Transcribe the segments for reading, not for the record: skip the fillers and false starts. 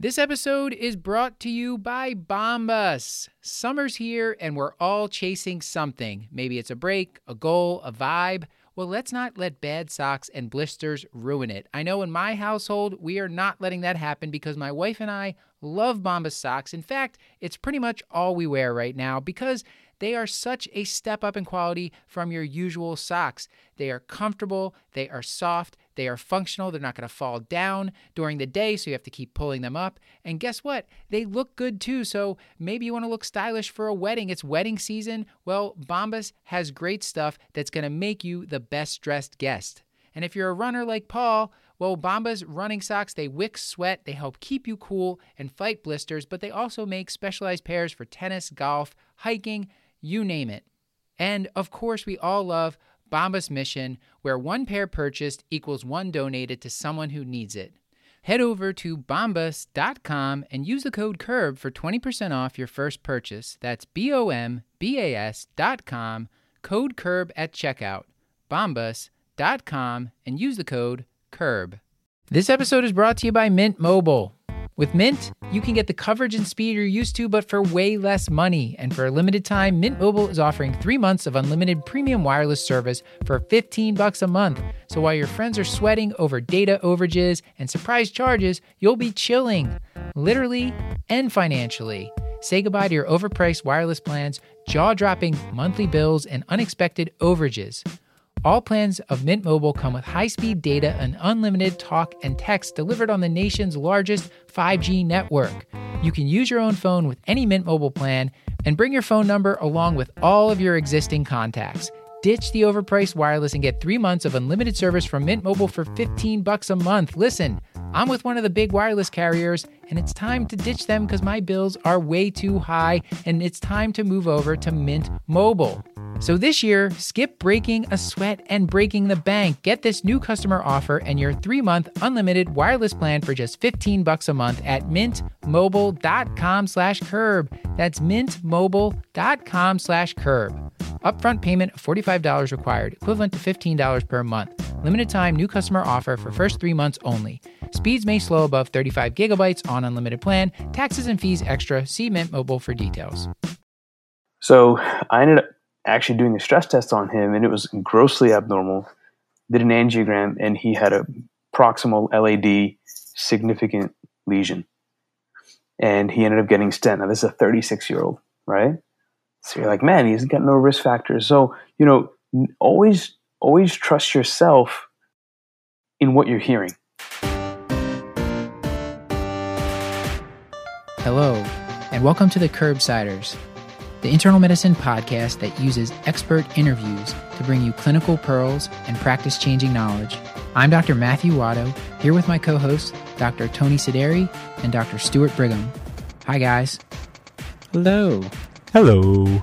This episode is brought to you by Bombas. Summer's here and we're all chasing something. Maybe it's a break, a goal, a vibe. Well, let's not let bad socks and blisters ruin it. I know in my household, we are not letting that happen because my wife and I love Bombas socks. In fact, it's pretty much all we wear right now because they are such a step up in quality from your usual socks. They are comfortable, they are soft, they are functional, they're not going to fall down during the day, so you have to keep pulling them up. And guess what? They look good too, so maybe you want to look stylish for a wedding. It's wedding season. Well, Bombas has great stuff that's going to make you the best dressed guest. And if you're a runner like Paul, well, Bombas running socks, they wick sweat, they help keep you cool and fight blisters, but they also make specialized pairs for tennis, golf, hiking, you name it. And of course, we all love Bombas' mission, where one pair purchased equals one donated to someone who needs it. Head over to bombas.com and use the code CURB for 20% off your first purchase. That's BOMBAS.com, code CURB at checkout. Bombas.com and use the code CURB. This episode is brought to you by Mint Mobile. With Mint, you can get the coverage and speed you're used to, but for way less money. And for a limited time, Mint Mobile is offering 3 months of unlimited premium wireless service for $15 a month. So while your friends are sweating over data overages and surprise charges, you'll be chilling, literally and financially. Say goodbye to your overpriced wireless plans, jaw-dropping monthly bills, and unexpected overages. All plans of Mint Mobile come with high-speed data and unlimited talk and text delivered on the nation's largest 5G network. You can use your own phone with any Mint Mobile plan and bring your phone number along with all of your existing contacts. Ditch the overpriced wireless and get 3 months of unlimited service from Mint Mobile for $15 a month. Listen, I'm with one of the big wireless carriers, and it's time to ditch them because my bills are way too high, and it's time to move over to Mint Mobile. So this year, skip breaking a sweat and breaking the bank. Get this new customer offer and your 3-month unlimited wireless plan for just $15 a month at mintmobile.com/curb. That's mintmobile.com/curb. Upfront payment of $45 required, equivalent to $15 per month. Limited time new customer offer for first 3 months only. Speeds may slow above 35 gigabytes on unlimited plan. Taxes and fees extra. See Mint Mobile for details. So I ended up actually doing a stress test on him, and it was grossly abnormal. Did an angiogram, and he had a proximal LAD significant lesion. And he ended up getting stent. Now, this is a 36-year-old, right? So you're like, man, he's got no risk factors. So, always trust yourself in what you're hearing. Hello, and welcome to the Curbsiders, the internal medicine podcast that uses expert interviews to bring you clinical pearls and practice-changing knowledge. I'm Dr. Matthew Watto, here with my co-hosts, Dr. Tony Sideri and Dr. Stuart Brigham. Hi, guys. Hello. Hello.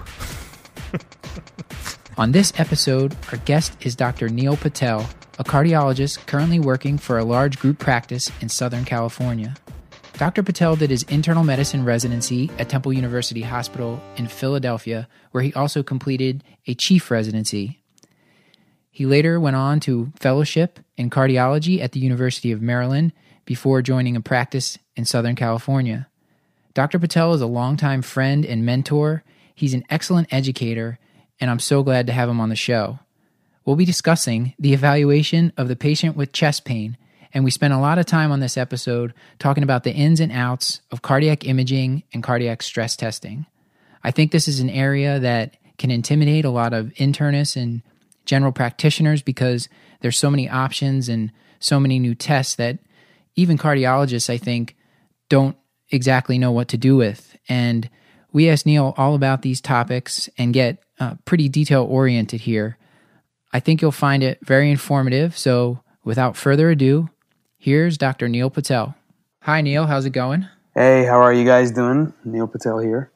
On this episode, our guest is Dr. Neil Patel, a cardiologist currently working for a large group practice in Southern California. Dr. Patel did his internal medicine residency at Temple University Hospital in Philadelphia, where he also completed a chief residency. He later went on to fellowship in cardiology at the University of Maryland before joining a practice in Southern California. Dr. Patel is a longtime friend and mentor. He's an excellent educator, and I'm so glad to have him on the show. We'll be discussing the evaluation of the patient with chest pain, and we spent a lot of time on this episode talking about the ins and outs of cardiac imaging and cardiac stress testing. I think this is an area that can intimidate a lot of internists and general practitioners because there's so many options and so many new tests that even cardiologists, I think, don't exactly know what to do with. And we asked Neil all about these topics and get pretty detail-oriented here. I think you'll find it very informative, so without further ado, here's Dr. Neil Patel. Hi, Neil. How's it going? Hey, how are you guys doing? Neil Patel here.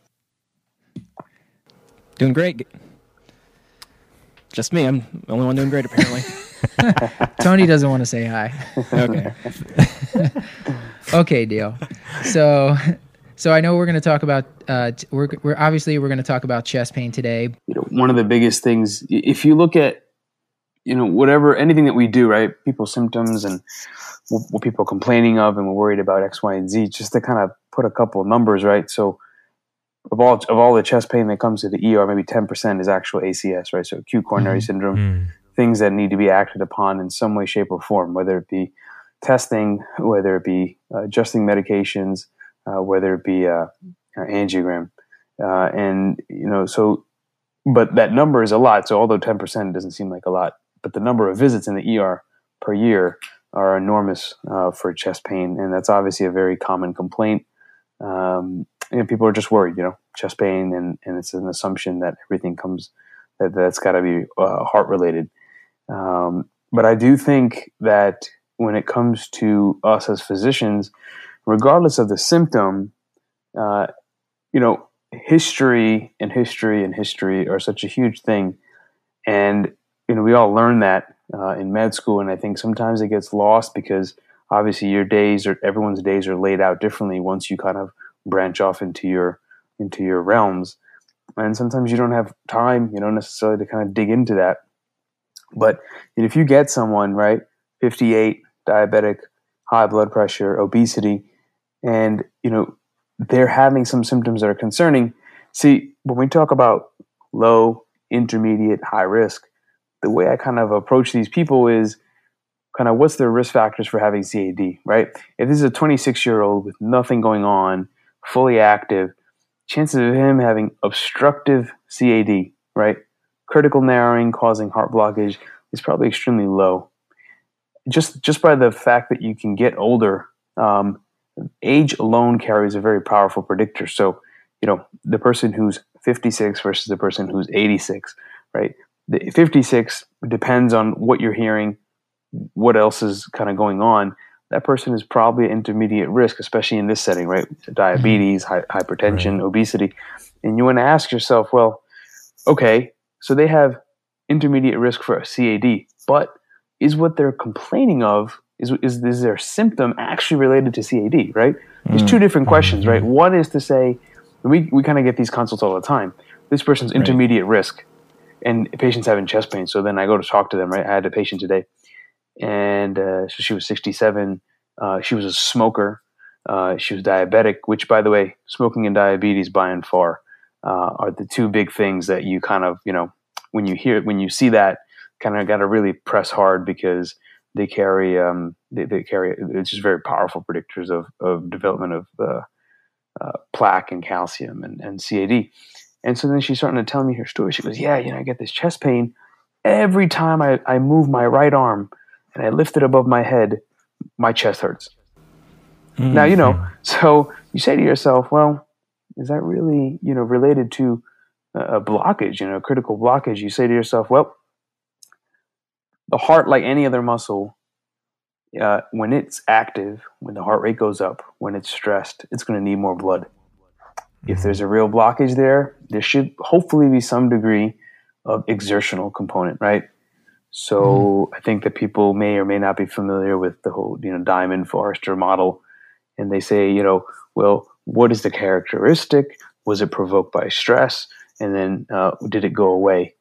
Doing great. Just me. I'm the only one doing great, apparently. Tony doesn't want to say hi. Okay. Okay, deal. So I know we're going to talk about we're going to talk about chest pain today. One of the biggest things, if you look at whatever, anything that we do, right? People's symptoms and what people are complaining of, and we're worried about X, Y, and Z, just to kind of put a couple of numbers, right? So of all the chest pain that comes to the ER, maybe 10% is actual ACS, right? So acute coronary syndrome, things that need to be acted upon in some way, shape, or form, whether it be testing, whether it be adjusting medications, whether it be angiogram. But that number is a lot. So although 10% doesn't seem like a lot, but the number of visits in the ER per year are enormous for chest pain. And that's obviously a very common complaint. People are just worried, chest pain, and it's an assumption that everything that's got to be heart related. But I do think that when it comes to us as physicians, regardless of the symptom, history are such a huge thing. And, we all learn that in med school. And I think sometimes it gets lost because obviously everyone's days are laid out differently once you kind of branch off into your realms. And sometimes you don't have time, necessarily to kind of dig into that. But if you get someone, right, 58, diabetic, high blood pressure, obesity, and, they're having some symptoms that are concerning. See, when we talk about low, intermediate, high risk, the way I kind of approach these people is kind of what's their risk factors for having CAD, right? If this is a 26-year-old with nothing going on, fully active, chances of him having obstructive CAD, right, critical narrowing causing heart blockage is probably extremely low. Just by the fact that you can get older, age alone carries a very powerful predictor. So, the person who's 56 versus the person who's 86, right? The 56 depends on what you're hearing, what else is kind of going on. That person is probably at intermediate risk, especially in this setting, right? Diabetes, hypertension, obesity. And you want to ask yourself, well, okay, so they have intermediate risk for a CAD, but is what they're complaining of, is their symptom actually related to CAD, right? There's two different questions, right? One is to say, we kind of get these consults all the time. This person's intermediate risk, and patients having chest pain. So then I go to talk to them, right? I had a patient today, and so she was 67. She was a smoker. She was diabetic, which, by the way, smoking and diabetes by and far are the two big things that you kind of, when you see that, kind of got to really press hard because they carry it's just very powerful predictors of development of plaque and calcium and CAD. And so then she's starting to tell me her story. She goes, yeah, I get this chest pain every time I move my right arm and I lift it above my head, my chest hurts. Now, so you say to yourself, well, is that really, related to a blockage, a critical blockage? You say to yourself, well, the heart, like any other muscle, when it's active, when the heart rate goes up, when it's stressed, it's going to need more blood. If there's a real blockage there should hopefully be some degree of exertional component, right? So I think that people may or may not be familiar with the whole, Diamond Forrester model. And they say, well, what is the characteristic? Was it provoked by stress? And then did it go away?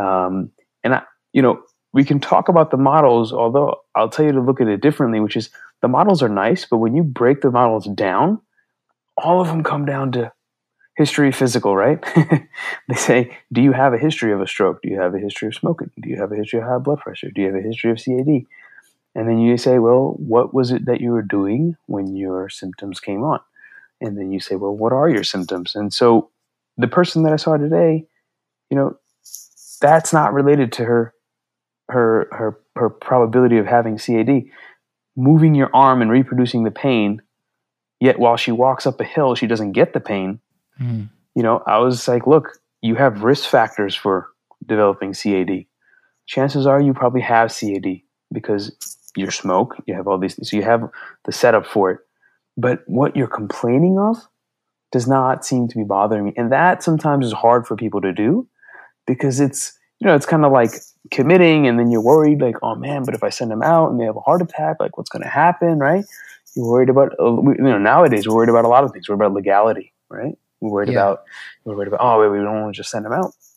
We can talk about the models, although I'll tell you to look at it differently, which is the models are nice, but when you break the models down, all of them come down to history, physical, right? They say, do you have a history of a stroke? Do you have a history of smoking? Do you have a history of high blood pressure? Do you have a history of CAD? And then you say, well, what was it that you were doing when your symptoms came on? And then you say, well, what are your symptoms? And so the person that I saw today, that's not related to her probability of having CAD. Moving your arm and reproducing the pain, yet while she walks up a hill, she doesn't get the pain. I was like, look, you have risk factors for developing CAD. Chances are you probably have CAD because you smoke, you have all these things, so you have the setup for it. But what you're complaining of does not seem to be bothering me. And that sometimes is hard for people to do because it's kind of like committing and then you're worried like, oh man, but if I send them out and they have a heart attack, like what's going to happen, right? You're worried about, nowadays we're worried about a lot of things. We're worried about legality, right? We're worried about, oh, wait, we don't want to just send them out.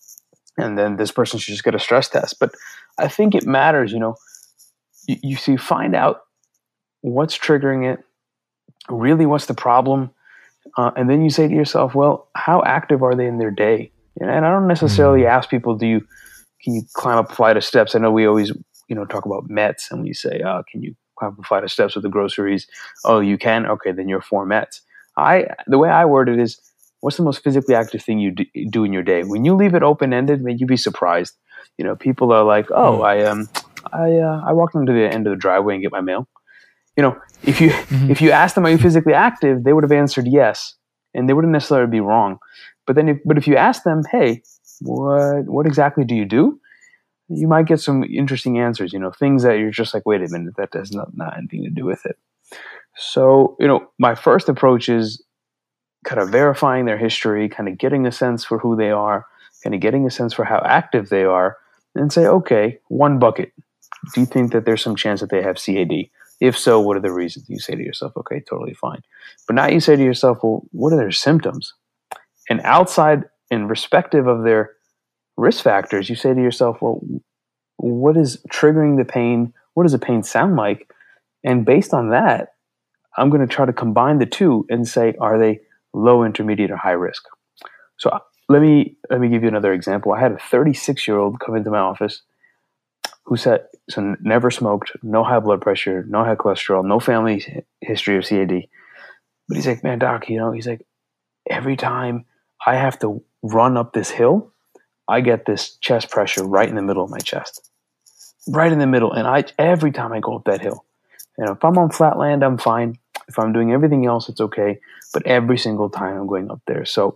and then this person should just get a stress test. But I think it matters, you see, find out what's triggering it, really what's the problem, and then you say to yourself, well, how active are they in their day? And I don't necessarily ask people, can you climb up a flight of steps? I know we always, talk about METs, and we say, can you climb up a flight of steps with the groceries? Oh, you can? Okay, then you're 4 METs. The way I word it is, what's the most physically active thing you do in your day? When you leave it open-ended, man, you'd be surprised. People are like, oh, I walked into the end of the driveway and get my mail. If you ask them, are you physically active? They would have answered yes, and they wouldn't necessarily be wrong. But if you ask them, hey, what exactly do you do? You might get some interesting answers. Things that you're just like, wait a minute, that does not anything to do with it. So, my first approach is kind of verifying their history, kind of getting a sense for who they are, kind of getting a sense for how active they are, and say, okay, one bucket. Do you think that there's some chance that they have CAD? If so, what are the reasons? You say to yourself, okay, totally fine. But now you say to yourself, well, what are their symptoms? And outside and respective of their risk factors, you say to yourself, well, what is triggering the pain? What does the pain sound like? And based on that, I'm going to try to combine the two and say, are they low, intermediate, or high risk? So let me give you another example. I had a 36-year-old come into my office who said, so never smoked, no high blood pressure, no high cholesterol, no family history of CAD. But he's like, man, doc, he's like, every time I have to run up this hill, I get this chest pressure right in the middle of my chest. Right in the middle. And every time I go up that hill, if I'm on flat land, I'm fine. If I'm doing everything else, it's okay. But every single time I'm going up there. So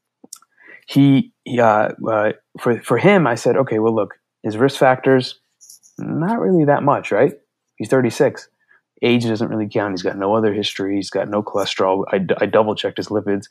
for him, I said, okay, well, look, his risk factors, not really that much, right? He's 36. Age doesn't really count. He's got no other history. He's got no cholesterol. I double checked his lipids.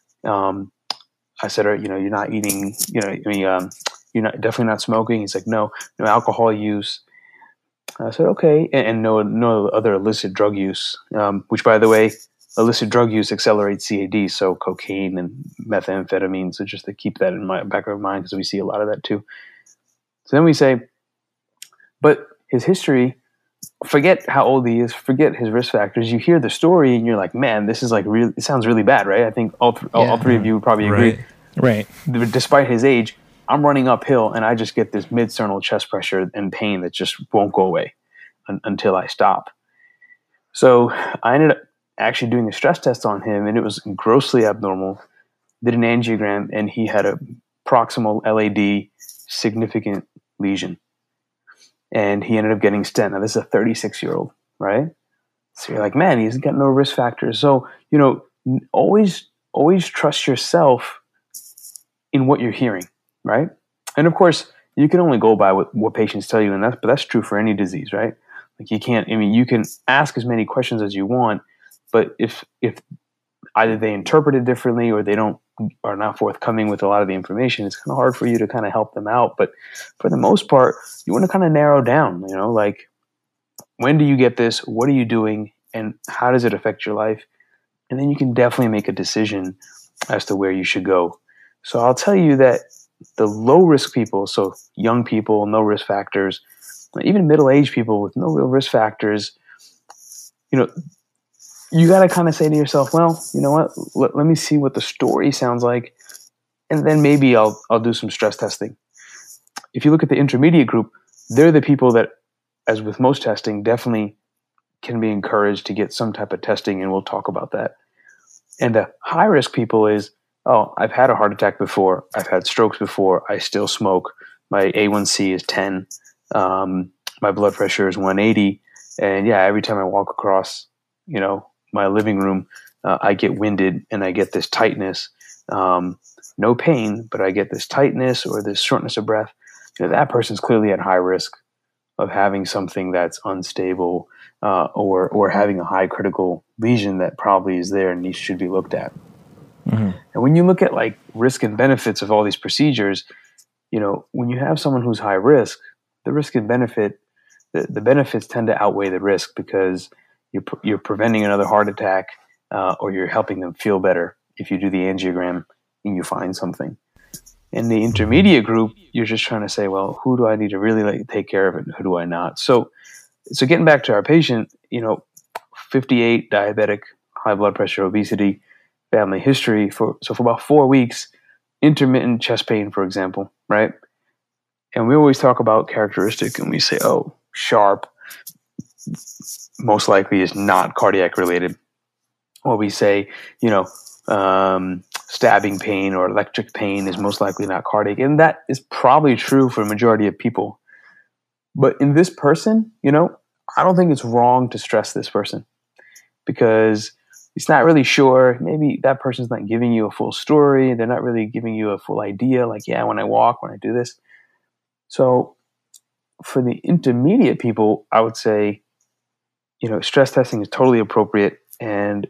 I said, you're not eating, you're not definitely not smoking. He's like, no alcohol use. I said, okay, and no other illicit drug use. Which, by the way, illicit drug use accelerates CAD. So cocaine and methamphetamine. So just to keep that in my back of my mind, because we see a lot of that too. So then we say, but his history, forget how old he is, forget his risk factors. You hear the story and you're like, man, this is like really, it sounds really bad, right? I think all three of you would probably agree. Right. Despite his age, I'm running uphill and I just get this mid-sternal chest pressure and pain that just won't go away until I stop. So I ended up actually doing a stress test on him, and it was grossly abnormal. Did an angiogram, and he had a proximal LAD significant lesion. And he ended up getting stent. Now, this is a 36-year-old, right? So you're like, man, he's got no risk factors. So, always trust yourself in what you're hearing, right? And of course, you can only go by what patients tell you, but that's true for any disease, right? Like you can ask as many questions as you want, but if either they interpret it differently or they are not forthcoming with a lot of the information, it's kind of hard for you to kind of help them out. But for the most part, you want to kind of narrow down, like, when do you get this? What are you doing? And how does it affect your life? And then you can definitely make a decision as to where you should go. So I'll tell you that the low risk people, so young people, no risk factors, even middle-aged people with no real risk factors, you got to kind of say to yourself, well, you know what? Let me see what the story sounds like, and then maybe I'll do some stress testing. If you look at the intermediate group, they're the people that, as with most testing, definitely can be encouraged to get some type of testing, and we'll talk about that. And the high-risk people is, oh, I've had a heart attack before. I've had strokes before. I still smoke. My A1C is 10. My blood pressure is 180. And yeah, every time I walk across, my living room, I get winded and I get this tightness. No pain, but I get this tightness or this shortness of breath. That person's clearly at high risk of having something that's unstable or having a high critical lesion that probably is there and should be looked at. Mm-hmm. And when you look at like risk and benefits of all these procedures, when you have someone who's high risk, the risk and benefit, the benefits tend to outweigh the risk because you're preventing another heart attack or you're helping them feel better if you do the angiogram and you find something. In the intermediate group, you're just trying to say, well, who do I need to really take care of and who do I not? So getting back to our patient, 58, diabetic, high blood pressure, obesity, family history for about 4 weeks, intermittent chest pain, for example, right? And we always talk about characteristic and we say, oh, sharp, most likely is not cardiac related. Or we say, stabbing pain or electric pain is most likely not cardiac. And that is probably true for a majority of people. But in this person, I don't think it's wrong to stress this person because it's not really sure. Maybe that person's not giving you a full story. They're not really giving you a full idea. Like, yeah, when I walk, when I do this. So for the intermediate people, I would say, stress testing is totally appropriate. And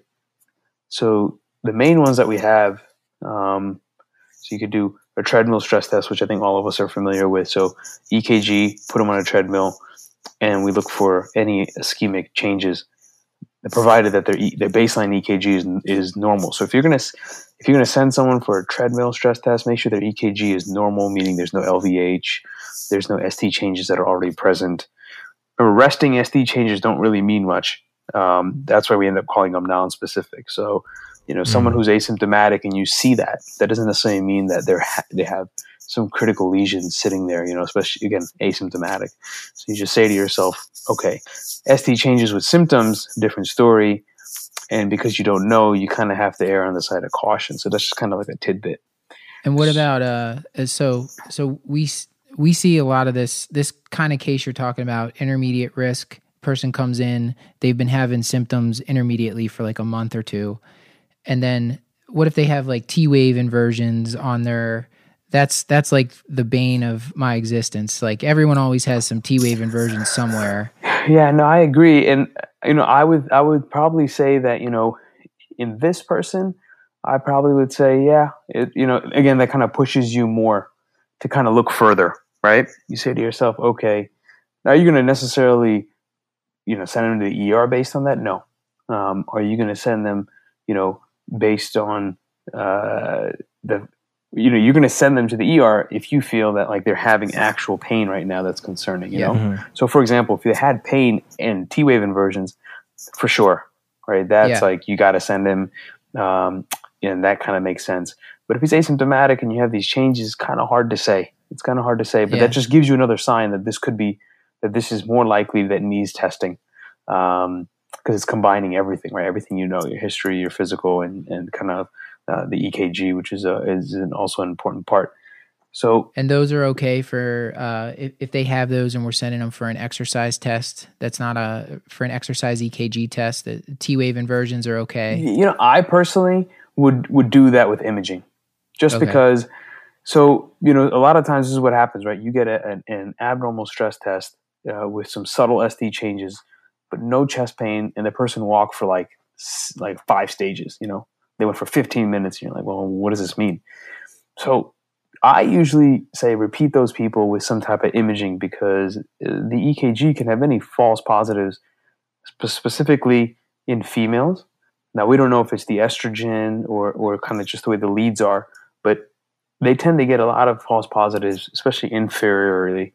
so the main ones that we have, so you could do a treadmill stress test, which I think all of us are familiar with. So EKG, put them on a treadmill, and we look for any ischemic changes, provided that their baseline EKG is normal. So if you're gonna send someone for a treadmill stress test, make sure their EKG is normal, meaning there's no LVH, there's no ST changes that are already present. Remember, resting ST changes don't really mean much. That's why we end up calling them non-specific. So, someone who's asymptomatic and you see that doesn't necessarily mean that they have some critical lesions sitting there, especially, again, asymptomatic. So you just say to yourself, okay, ST changes with symptoms, different story. And because you don't know, you kind of have to err on the side of caution. So that's just kind of like a tidbit. And what about, so we see a lot of this kind of case you're talking about, intermediate risk. Person comes in, they've been having symptoms intermediately for like a month or two. And then what if they have like T-wave inversions on their, that's like the bane of my existence. Like everyone always has some T-wave inversions somewhere. Yeah, no, I agree. And, I would probably say that, in this person, I probably would say, yeah, again, that kind of pushes you more to kind of look further, right? You say to yourself, okay, are you going to necessarily, send them to the ER based on that? No. Are you going to send them, based on you're going to send them to the ER if you feel that like they're having actual pain right now that's concerning, you know? Mm-hmm. So for example, if they had pain and T-wave inversions, for sure, right? That's like, you got to send him, and that kind of makes sense. But if he's asymptomatic and you have these changes, it's kind of hard to say. But that just gives you another sign that this is more likely that needs testing. Because it's combining everything, right? Everything, your history, your physical, and kind of the EKG, which is also an important part. So, and those are okay for if they have those, and we're sending them for an exercise test. That's not for an exercise EKG test. The T-wave inversions are okay. I personally would do that with imaging, just because. So a lot of times this is what happens, right? You get an abnormal stress test with some subtle ST changes, but no chest pain, and the person walked for like 5 stages. They went for 15 minutes, and you're like, well, what does this mean? So I usually say repeat those people with some type of imaging, because the EKG can have many false positives, specifically in females. Now, we don't know if it's the estrogen or kind of just the way the leads are, but they tend to get a lot of false positives, especially inferiorly.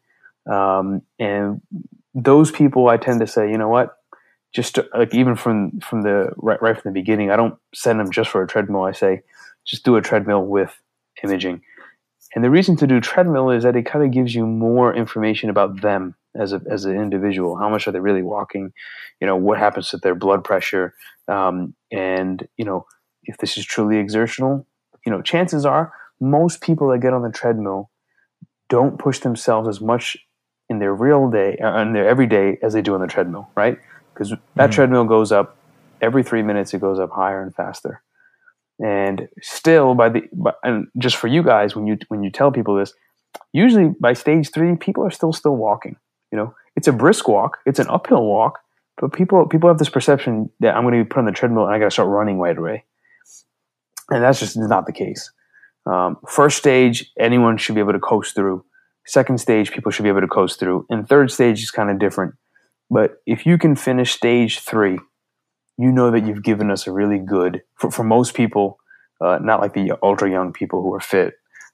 And those people, I tend to say, you know what? Just like even from the right from the beginning, I don't send them just for a treadmill. I say, just do a treadmill with imaging. And the reason to do treadmill is that it kind of gives you more information about them as an individual. How much are they really walking? What happens to their blood pressure? And if this is truly exertional, chances are most people that get on the treadmill don't push themselves as much in their real day, in their everyday, as they do on the treadmill, right? Because that treadmill goes up every 3 minutes. It goes up higher and faster. And still, and just for you guys, when you tell people this, usually by stage 3, people are still walking. It's a brisk walk, it's an uphill walk, but people have this perception that I'm going to be put on the treadmill and I got to start running right away, and that's just not the case. First stage, anyone should be able to coast through. Second stage, people should be able to coast through, and third stage is kind of different. But if you can finish stage 3, that you've given us a really good, for most people, not like the ultra young people who are fit,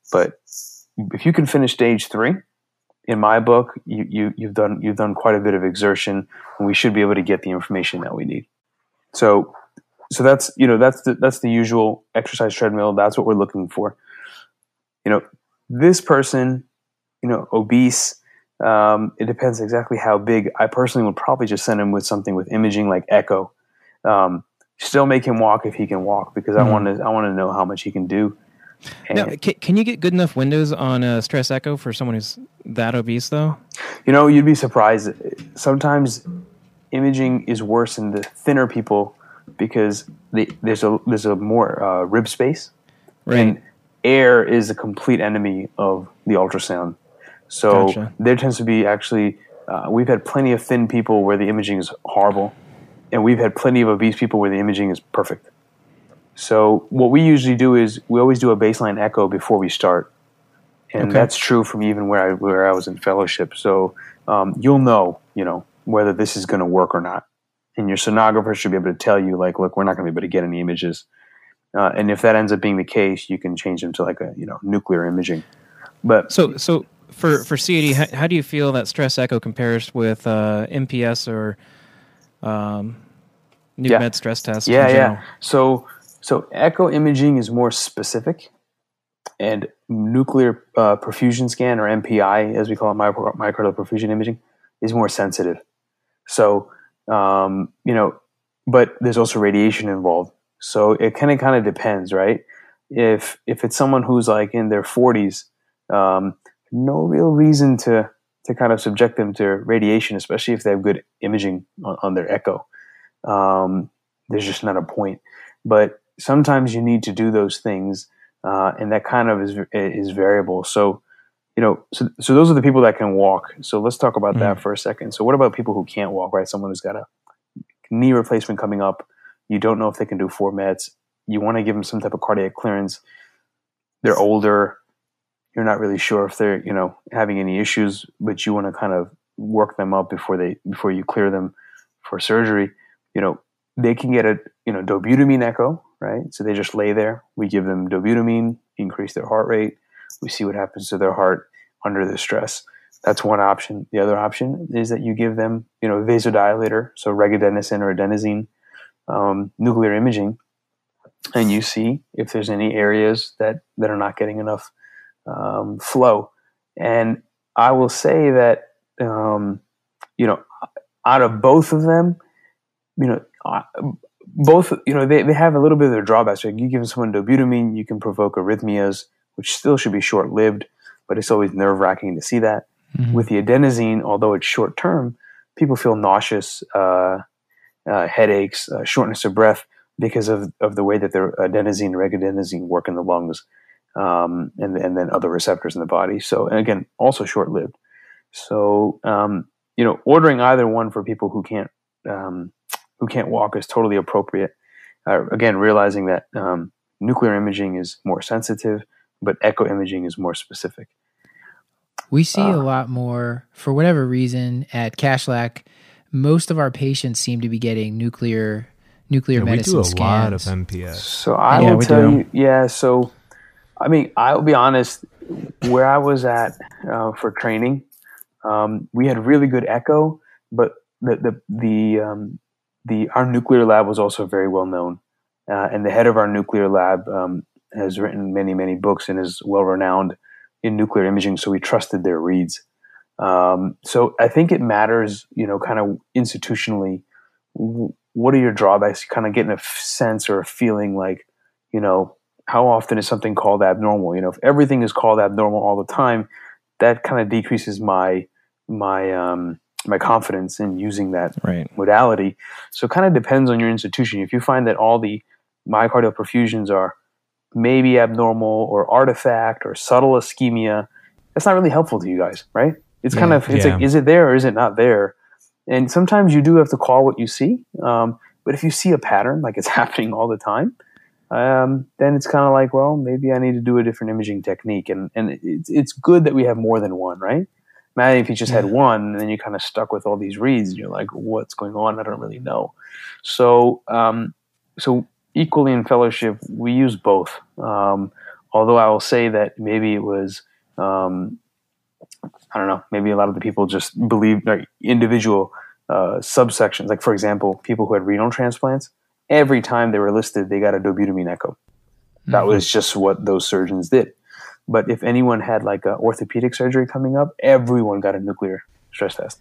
But if you can finish stage 3, in my book, you've done quite a bit of exertion, and we should be able to get the information that we need. So that's that's the usual exercise treadmill. That's what we're looking for. This person, obese. It depends exactly how big. I personally would probably just send him with something with imaging like echo. Still make him walk if he can walk, because I want to know how much he can do. Now, can you get good enough windows on a stress echo for someone who's that obese, though? You'd be surprised. Sometimes imaging is worse in the thinner people because there's a more rib space, right? And air is a complete enemy of the ultrasound. So Gotcha. There tends to be actually. We've had plenty of thin people where the imaging is horrible, and we've had plenty of obese people where the imaging is perfect. So what we usually do is we always do a baseline echo before we start. And that's true from even where I was in fellowship. So you'll know, whether this is going to work or not. And your sonographer should be able to tell you, like, look, we're not going to be able to get any images. And if that ends up being the case, you can change them to like a, nuclear imaging. But so for CAD, how do you feel that stress echo compares with MPS or med stress test? Yeah. So echo imaging is more specific, and nuclear perfusion scan, or MPI, as we call it, myocardial perfusion imaging, is more sensitive. So, but there's also radiation involved. So it kind of depends, right? If it's someone who's like in their 40s, no real reason to kind of subject them to radiation, especially if they have good imaging on their echo. There's just not a point. But sometimes you need to do those things, and that kind of is variable. So, so those are the people that can walk. So let's talk about that for a second. So what about people who can't walk, right? Someone who's got a knee replacement coming up. You don't know if they can do 4 meds. You want to give them some type of cardiac clearance. They're older. You're not really sure if they're, having any issues, but you want to kind of work them up before you clear them for surgery. They can get a, dobutamine echo, right? So they just lay there. We give them dobutamine, increase their heart rate. We see what happens to their heart under the stress. That's one option. The other option is that you give them, vasodilator, so regadenoson or adenosine, nuclear imaging, and you see if there's any areas that are not getting enough flow. And I will say that, out of both of them, both, they have a little bit of their drawbacks. Like you give someone dobutamine, you can provoke arrhythmias, which still should be short-lived, but it's always nerve-wracking to see that. Mm-hmm. With the adenosine, although it's short-term, people feel nauseous, headaches, shortness of breath because of the way that their adenosine and regadenoson work in the lungs, and then other receptors in the body. So, and again, also short-lived. So, ordering either one for people who can't walk is totally appropriate. Again, realizing that nuclear imaging is more sensitive, but echo imaging is more specific. We see a lot more, for whatever reason, at Kashlak. Most of our patients seem to be getting nuclear medicine scans. We do a lot of MPS. So I will tell you, so, I mean, I'll be honest, where I was at for training, we had really good echo, but our nuclear lab was also very well known. And the head of our nuclear lab has written many, many books and is well renowned in nuclear imaging. So we trusted their reads. So I think it matters, kind of institutionally, what are your drawbacks? Kind of getting a sense or a feeling like, how often is something called abnormal? If everything is called abnormal all the time, that kind of decreases my confidence in using that modality. So it kind of depends on your institution. If you find that all the myocardial perfusions are maybe abnormal or artifact or subtle ischemia, that's not really helpful to you guys, right? It's like, is it there or is it not there? And sometimes you do have to call what you see. But if you see a pattern, like it's happening all the time, then it's kind of like, well, maybe I need to do a different imaging technique. And it's good that we have more than one, right? Imagine if you just had one, and then you're kind of stuck with all these reads, and you're like, what's going on? I don't really know. So equally in fellowship, we use both. although I will say that maybe it was, I don't know, maybe a lot of the people just believed like individual subsections. Like, for example, people who had renal transplants, every time they were listed, they got a dobutamine echo. That was just what those surgeons did. But if anyone had like a orthopedic surgery coming up, everyone got a nuclear stress test,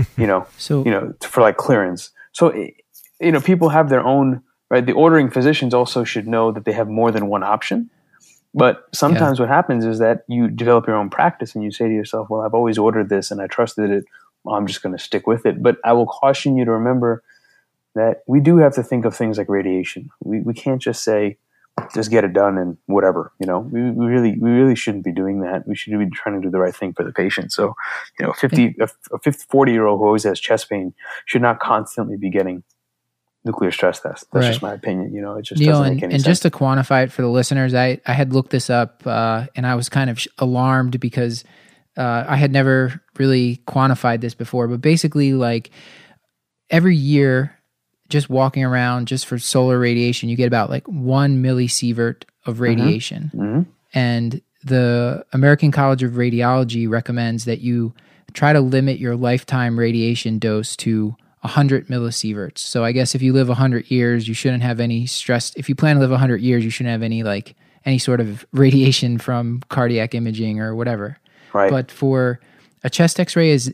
for like clearance. So, people have their own, right? The ordering physicians also should know that they have more than one option. But sometimes what happens is that you develop your own practice and you say to yourself, well, I've always ordered this and I trusted it. Well, I'm just going to stick with it. But I will caution you to remember that we do have to think of things like radiation. We can't just say, just get it done and whatever. We really shouldn't be doing that. We should be trying to do the right thing for the patient. So, a 40-year-old who always has chest pain should not constantly be getting nuclear stress tests. That's just my opinion. It just Neil, doesn't make any sense. And just to quantify it for the listeners, I had looked this up and I was kind of alarmed because I had never really quantified this before. But basically, like every year, just walking around just for solar radiation, you get about like 1 millisievert of radiation. Mm-hmm. And the American College of Radiology recommends that you try to limit your lifetime radiation dose to 100 millisieverts. So I guess if you live 100 years, you shouldn't have any stress. If you plan to live 100 years, you shouldn't have any sort of radiation from cardiac imaging or whatever. Right. But for a chest X-ray is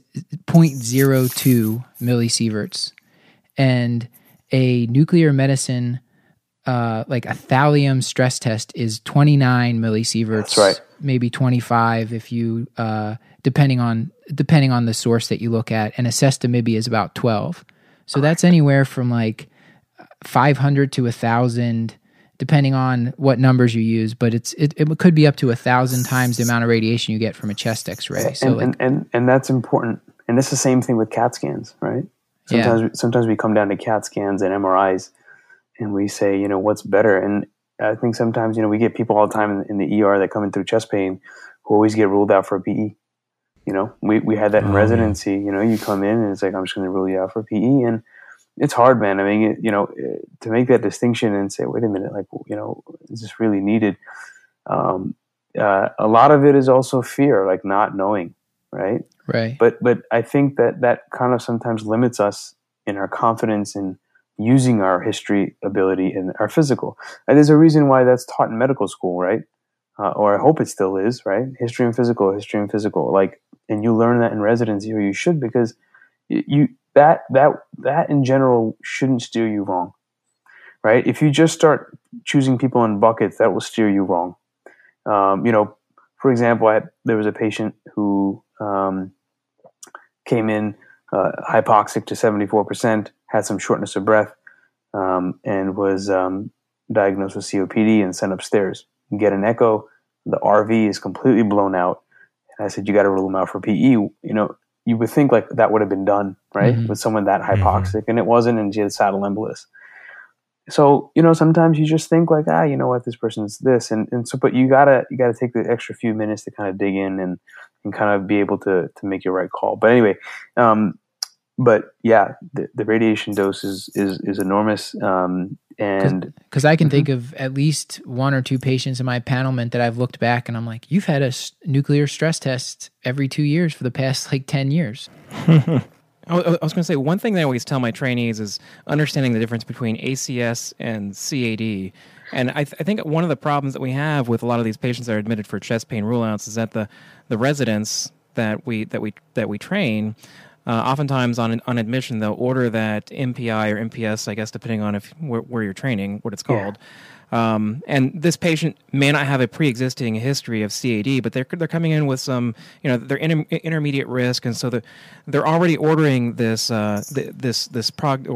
0.02 millisieverts, and a nuclear medicine, like a thallium stress test, is 29 millisieverts. That's right. Maybe 25 if you, depending on the source that you look at, and a sestimibia is about 12. So that's anywhere from like 500 to 1,000, depending on what numbers you use. But it could be up to 1,000 times the amount of radiation you get from a chest X-ray. So and that's important. And it's the same thing with CAT scans, right? Sometimes we come down to CAT scans and MRIs, and we say, what's better? And I think sometimes, we get people all the time in the ER that come in through chest pain who always get ruled out for a PE. We had that in residency. You come in and it's like, I'm just going to rule you out for PE, and it's hard, man. I mean, to make that distinction and say, wait a minute, like, is this really needed? A lot of it is also fear, like not knowing, right? Right. But I think that kind of sometimes limits us in our confidence in using our history ability and our physical. And there's a reason why that's taught in medical school, right? Or I hope it still is, right? History and physical. Like, and you learn that in residency, or you should, because that in general shouldn't steer you wrong, right? If you just start choosing people in buckets, that will steer you wrong. For example, there was a patient who came in hypoxic to 74%, had some shortness of breath, and was diagnosed with COPD and sent upstairs. You get an echo, the RV is completely blown out. And I said, you got to rule him out for PE. You would think like that would have been done, right? With someone that hypoxic, and it wasn't, and she had saddle embolus. So, sometimes you just think like, you know what, this person's this. And so, but you gotta take the extra few minutes to kind of dig in and kind of be able to make your right call. But anyway, but yeah, the radiation dose is enormous. And because I can think of at least one or two patients in my panelment that I've looked back and I'm like, you've had a nuclear stress test every 2 years for the past like 10 years. I was going to say, one thing that I always tell my trainees is understanding the difference between ACS and CAD. And I think one of the problems that we have with a lot of these patients that are admitted for chest pain rule-outs is that the residents that we train, oftentimes on admission, they'll order that MPI or MPS, I guess, depending on where you're training, what it's called. And this patient may not have a pre-existing history of CAD, but they're coming in with some, they're intermediate risk, and so they're already ordering this this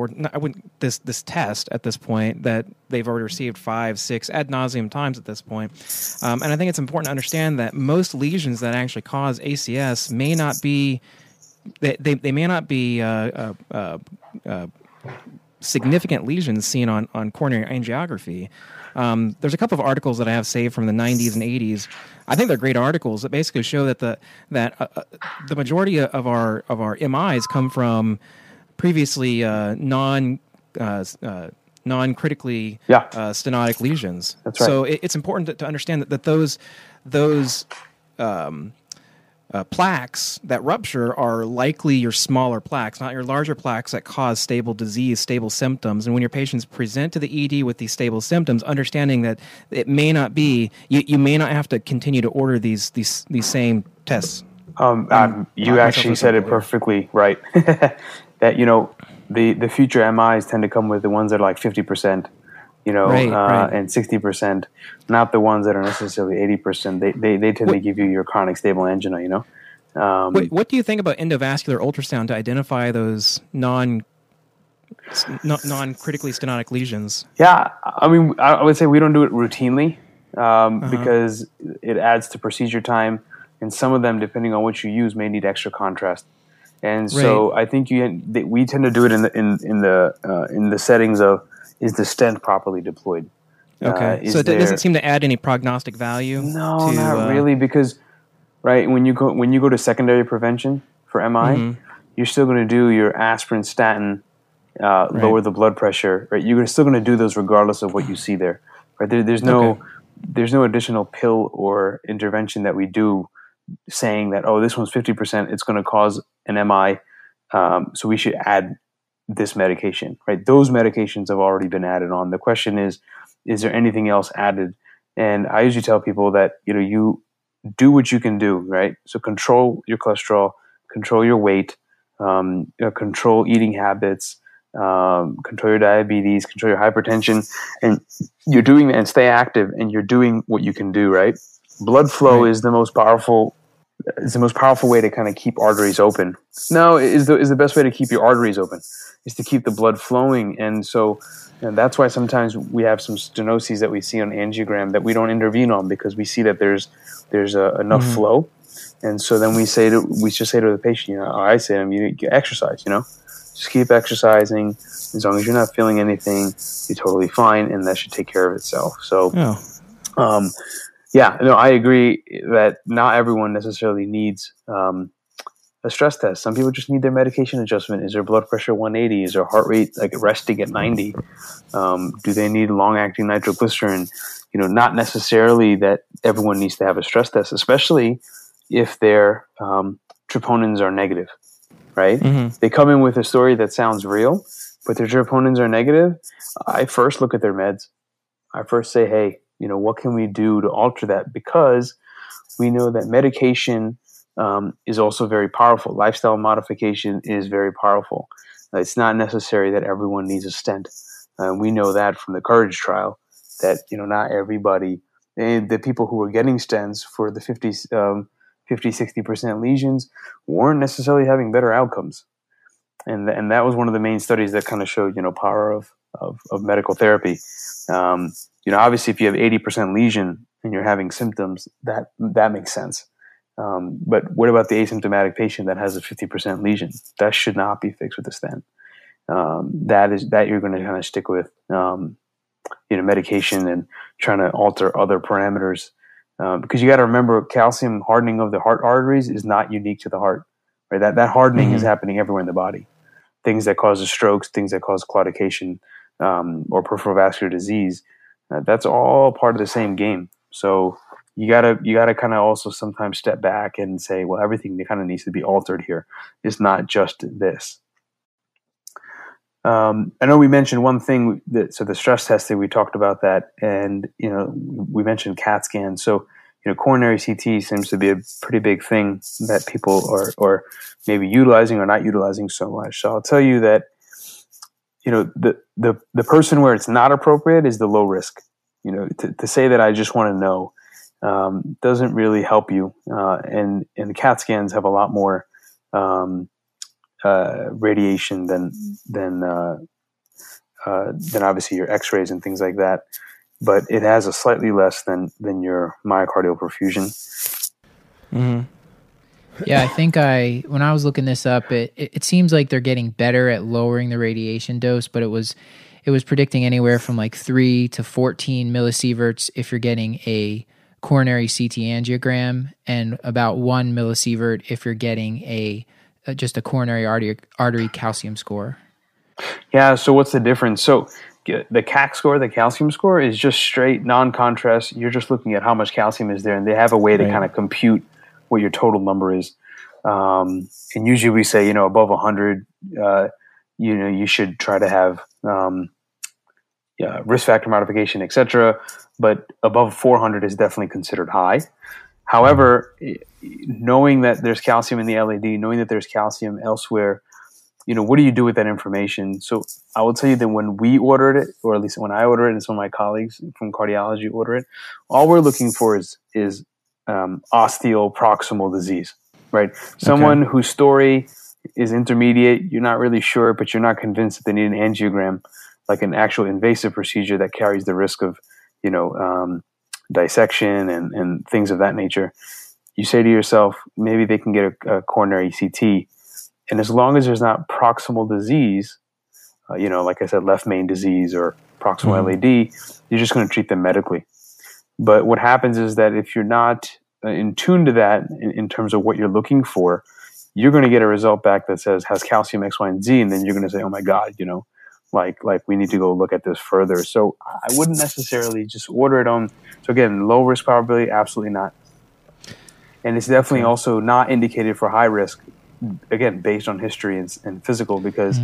test at this point that they've already received 5, 6 ad nauseum times at this point. And I think it's important to understand that most lesions that actually cause ACS may not be they may not be significant lesions seen on coronary angiography. There's a couple of articles that I have saved from the 90s and 80s. I think they're great articles that basically show that the majority of our MIs come from previously non non-critically stenotic lesions. That's right. So it's important to understand that those plaques that rupture are likely your smaller plaques, not your larger plaques that cause stable disease, stable symptoms. And when your patients present to the ED with these stable symptoms, understanding that it may not be, you may not have to continue to order these same tests. You actually said it perfectly right. That, the future MIs tend to come with the ones that are like 50%, right. And 60%, not the ones that are necessarily 80%. They tend to give you your chronic stable angina, What do you think about endovascular ultrasound to identify those non-critically stenotic lesions? Yeah, I would say we don't do it routinely because it adds to procedure time, and some of them, depending on what you use, may need extra contrast. And so I think we tend to do it in the settings of, is the stent properly deployed? Okay, so it doesn't seem to add any prognostic value. No, not really, because when you go to secondary prevention for MI, you're still going to do your aspirin, statin, lower the blood pressure. Right, you're still going to do those regardless of what you see there. Right, there's no additional pill or intervention that we do saying that, this one's 50%, it's going to cause an MI, so we should add this medication, right? Those medications have already been added on. The question is there anything else added? And I usually tell people that, you do what you can do, right? So control your cholesterol, control your weight, control eating habits, control your diabetes, control your hypertension, and you're doing, and stay active, and you're doing what you can do, right? Blood flow is the most powerful. It's the most powerful way to kind of keep arteries open. No, is the best way to keep your arteries open is to keep the blood flowing, and so that's why sometimes we have some stenoses that we see on angiogram that we don't intervene on because we see that there's enough flow, and so then we just say to the patient, I say to them, you exercise, just keep exercising. As long as you're not feeling anything, you're totally fine, and that should take care of itself. So, I agree that not everyone necessarily needs a stress test. Some people just need their medication adjustment. Is their blood pressure 180? Is their heart rate resting at 90? Do they need long-acting nitroglycerin? Not necessarily that everyone needs to have a stress test, especially if their troponins are negative, right? They come in with a story that sounds real, but their troponins are negative. I first look at their meds. I first say, hey, what can we do to alter that? Because we know that medication is also very powerful. Lifestyle modification is very powerful. It's not necessary that everyone needs a stent. We know that from the COURAGE trial, that not everybody, the people who were getting stents for the 50-60% lesions weren't necessarily having better outcomes. And that was one of the main studies that kind of showed power of medical therapy. Obviously, if you have 80% lesion and you're having symptoms, that makes sense. But what about the asymptomatic patient that has a 50% lesion? That should not be fixed with a stent. That you're going to kind of stick with, medication and trying to alter other parameters. Because you got to remember, calcium hardening of the heart arteries is not unique to the heart. Right? That hardening is happening everywhere in the body. Things that cause strokes, things that cause claudication, or peripheral vascular disease. That's all part of the same game. So you gotta kind of also sometimes step back and say, well, everything kind of needs to be altered here. It's not just this. I know we mentioned one thing so the stress testing, we talked about that, and we mentioned CAT scans. So coronary CT seems to be a pretty big thing that people are maybe utilizing or not utilizing so much. So I'll tell you that the person where it's not appropriate is the low risk. To say that I just want to know doesn't really help you. And CAT scans have a lot more radiation than obviously your X-rays and things like that. But it has a slightly less than your myocardial perfusion. Yeah, I think when I was looking this up, it seems like they're getting better at lowering the radiation dose, but it was predicting anywhere from like 3 to 14 millisieverts if you're getting a coronary CT angiogram, and about 1 millisievert if you're getting just a coronary artery calcium score. Yeah. So what's the difference? So the CAC score, the calcium score, is just straight non-contrast. You're just looking at how much calcium is there, and they have a way to kind of compute what your total number is. And usually we say, above 100, you should try to have risk factor modification, etc. But above 400 is definitely considered high. However, knowing that there's calcium in the LAD, knowing that there's calcium elsewhere, what do you do with that information? So I will tell you that when we ordered it, or at least when I ordered it and some of my colleagues from cardiology order it, all we're looking for is osteoproximal disease, right? Someone whose story is intermediate, you're not really sure, but you're not convinced that they need an angiogram, like an actual invasive procedure that carries the risk of, dissection and things of that nature. You say to yourself, maybe they can get a coronary CT. And as long as there's not proximal disease, like I said, left main disease or proximal LAD, you're just going to treat them medically. But what happens is that if you're not in tune to that in terms of what you're looking for, you're going to get a result back that says has calcium X, Y, and Z, and then you're going to say, oh my God, like we need to go look at this further. So I wouldn't necessarily just order it on. So again, low risk probability, absolutely not. And it's definitely also not indicated for high risk, again, based on history and physical, because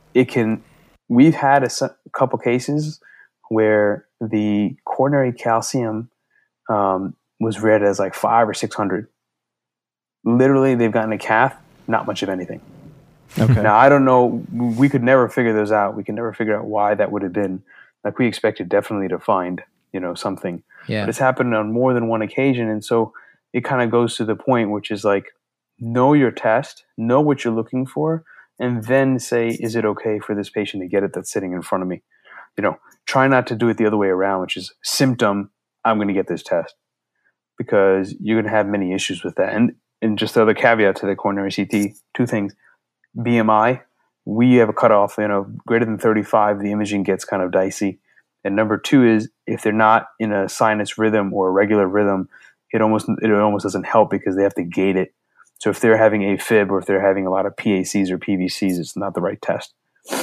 we've had a couple cases where the coronary calcium was read as like 500 or 600. Literally, they've gotten a cath, not much of anything. Okay. Now, I don't know. We could never figure those out. We can never figure out why that would have been. Like, we expected definitely to find, something. Yeah. But it's happened on more than one occasion. And so it kind of goes to the point, which is like, know your test, know what you're looking for, and then say, is it okay for this patient to get it that's sitting in front of me? Try not to do it the other way around, which is symptom, I'm going to get this test, because you're going to have many issues with that. And just the other caveat to the coronary CT, two things. BMI, we have a cutoff, greater than 35, the imaging gets kind of dicey. And number two is if they're not in a sinus rhythm or a regular rhythm, it almost doesn't help because they have to gate it. So if they're having AFib or if they're having a lot of PACs or PVCs, it's not the right test.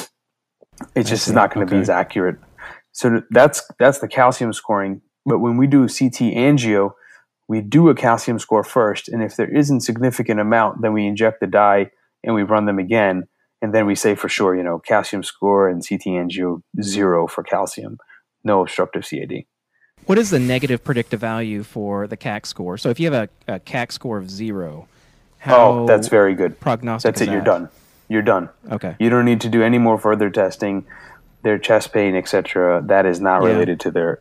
It just is not going to be as accurate. So that's the calcium scoring. But when we do CT angio, we do a calcium score first. And if there isn't significant amount, then we inject the dye and we run them again. And then we say for sure, calcium score and CT angio 0 for calcium, no obstructive CAD. What is the negative predictive value for the CAC score? So if you have a CAC score of 0, that's very good. Prognostic. That's it. You're done. You're done. Okay. You don't need to do any more further testing. Their chest pain, etc. That is not related to their.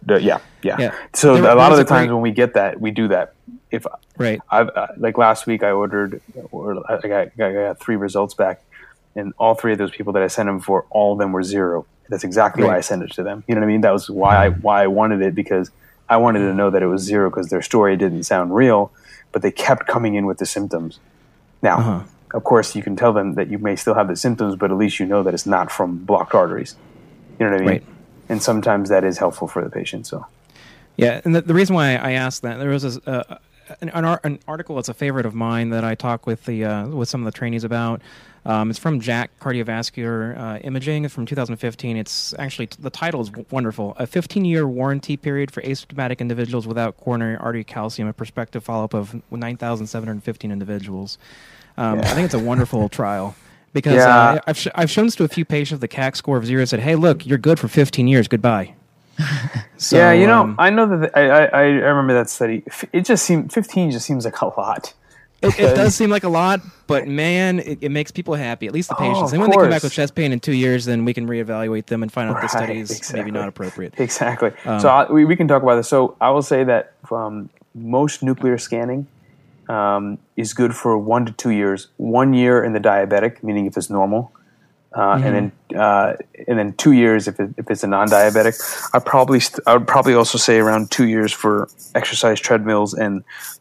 So a lot of the times when we get that, we do that. I've like last week, I ordered, or I got 3 results back, and all 3 of those people that I sent them for, all of them were 0. That's exactly why I sent it to them. You know what I mean? That was why I wanted it, because I wanted to know that it was 0, because their story didn't sound real, but they kept coming in with the symptoms. Now, of course, you can tell them that you may still have the symptoms, but at least you know that it's not from blocked arteries. You know what I mean? Right. And sometimes that is helpful for the patient. So, yeah, and the reason why I asked that, there was an article that's a favorite of mine that I talk with some of the trainees about. It's from JACC Cardiovascular Imaging. It's from 2015. It's actually, the title is wonderful. A 15-year warranty period for asymptomatic individuals without coronary artery calcium, a prospective follow-up of 9,715 individuals. I think it's a wonderful trial. Because I've shown this to a few patients, the CAC score of 0, said, hey, look, you're good for 15 years. Goodbye. So, I know that I remember that study. It just seemed 15 just seems like a lot. It does seem like a lot, but man, it makes people happy, at least the patients. And when they come back with chest pain in 2 years, then we can reevaluate them and find out the study is maybe not appropriate. Exactly. So we can talk about this. So I will say that most nuclear scanning is good for 1 to 2 years. 1 year in the diabetic, meaning if it's normal, and then 2 years if it's a non-diabetic. I would probably also say around 2 years for exercise treadmills and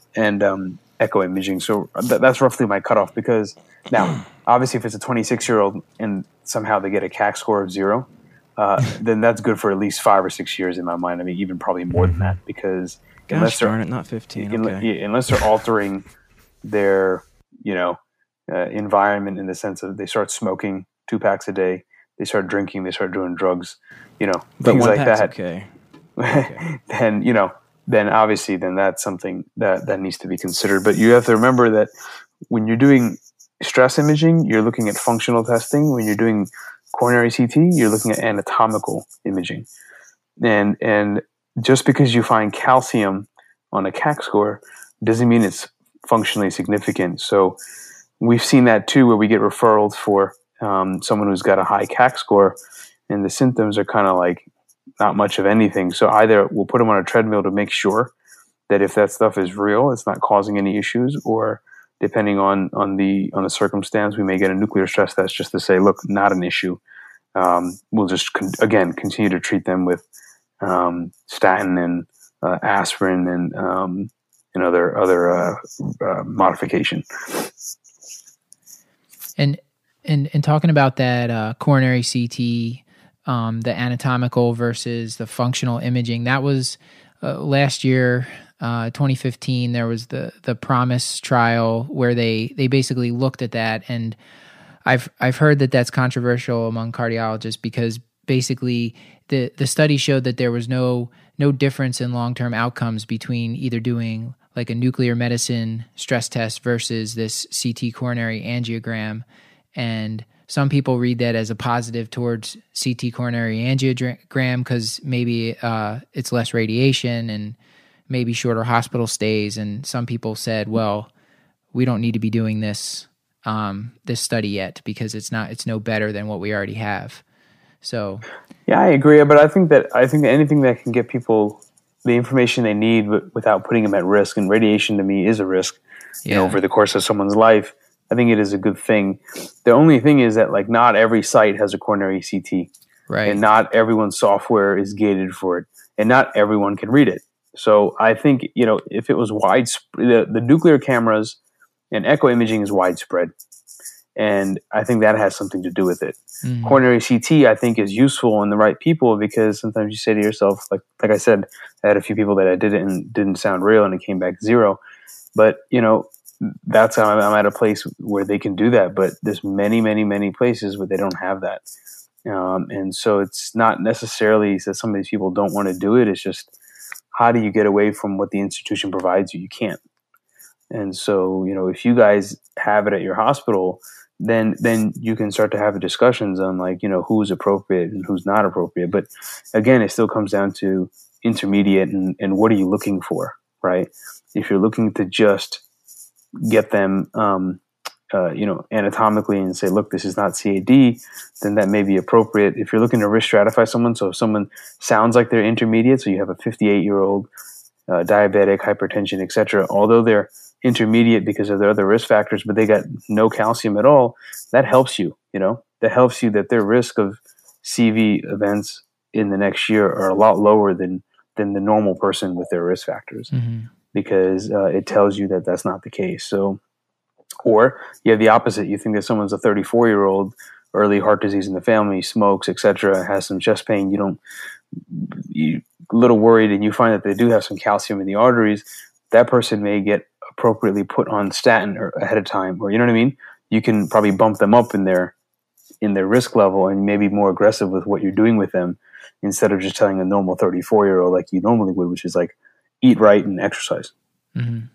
echo imaging. So that's roughly my cutoff, because now obviously if it's a 26-year-old and somehow they get a CAC score of 0, then that's good for at least 5 or 6 years in my mind. I mean, even probably more than that, because gosh darn it, not 15. Unless they're altering their environment in the sense of they start smoking 2 packs a day, they start drinking, they start doing drugs, but things one like pack's that. Okay. then obviously then that's something that needs to be considered. But you have to remember that when you're doing stress imaging, you're looking at functional testing. When you're doing coronary CT, you're looking at anatomical imaging. And just because you find calcium on a CAC score doesn't mean it's functionally significant. So we've seen that too, where we get referrals for someone who's got a high CAC score, and the symptoms are kind of like not much of anything. So either we'll put them on a treadmill to make sure that if that stuff is real, it's not causing any issues, or depending on the circumstance, we may get a nuclear stress test just to say, look, not an issue. We'll just continue to treat them with statin and aspirin and other modification. And talking about that coronary CT, the anatomical versus the functional imaging, that was last year, 2015. There was the PROMISE trial where they basically looked at that, and I've heard that that's controversial among cardiologists because basically the study showed that there was no difference in long-term outcomes between either doing like a nuclear medicine stress test versus this CT coronary angiogram. And some people read that as a positive towards CT coronary angiogram because maybe it's less radiation and maybe shorter hospital stays. And some people said, well, we don't need to be doing this study yet because it's no better than what we already have. So yeah, I agree. But I think that anything that can get people the information they need without putting them at risk, and radiation to me is a risk, over the course of someone's life, I think it is a good thing. The only thing is that like not every site has a coronary CT, right? And not everyone's software is gated for it, and not everyone can read it. So I think if it was widespread, the nuclear cameras and echo imaging is widespread, and I think that has something to do with it. Mm-hmm. Coronary CT, I think, is useful in the right people because sometimes you say to yourself, like I said, I had a few people that I did it and didn't sound real, and it came back zero. But that's how I'm at a place where they can do that. But there's many, many, many places where they don't have that, and so it's not necessarily that some of these people don't want to do it. It's just how do you get away from what the institution provides you? You can't. And so if you guys have it at your hospital, then you can start to have discussions on like, who's appropriate and who's not appropriate. But again, it still comes down to intermediate and what are you looking for, right? If you're looking to just get them, anatomically and say, look, this is not CAD, then that may be appropriate. If you're looking to risk stratify someone, so if someone sounds like they're intermediate, so you have a 58-year-old diabetic, hypertension, etc., although they're intermediate because of their other risk factors, but they got no calcium at all, that helps you, that helps you that their risk of CV events in the next year are a lot lower than the normal person with their risk factors, because it tells you that that's not the case. So, or you have the opposite. You think that someone's a 34-year-old, early heart disease in the family, smokes, etc., has some chest pain, you're a little worried, and you find that they do have some calcium in the arteries, that person may get appropriately put on statin or ahead of time, or you can probably bump them up in their risk level and maybe more aggressive with what you're doing with them instead of just telling a normal 34-year-old like you normally would, which is like eat right and exercise. Mm-hmm.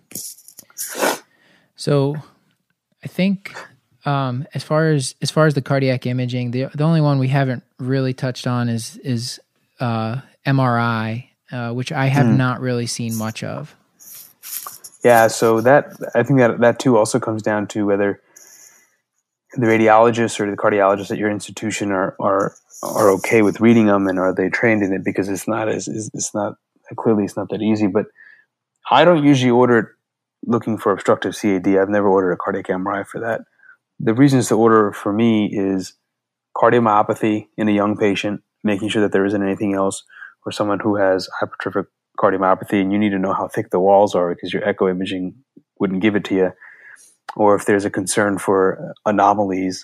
So I think as far as the cardiac imaging, the only one we haven't really touched on is MRI, which I have not really seen much of. Yeah, so I think that too also comes down to whether the radiologists or the cardiologists at your institution are okay with reading them, and are they trained in it, because it's not that easy. But I don't usually order it looking for obstructive CAD. I've never ordered a cardiac MRI for that. The reasons to order for me is cardiomyopathy in a young patient, making sure that there isn't anything else, or someone who has hypertrophic cardiomyopathy and you need to know how thick the walls are because your echo imaging wouldn't give it to you, or if there's a concern for anomalies,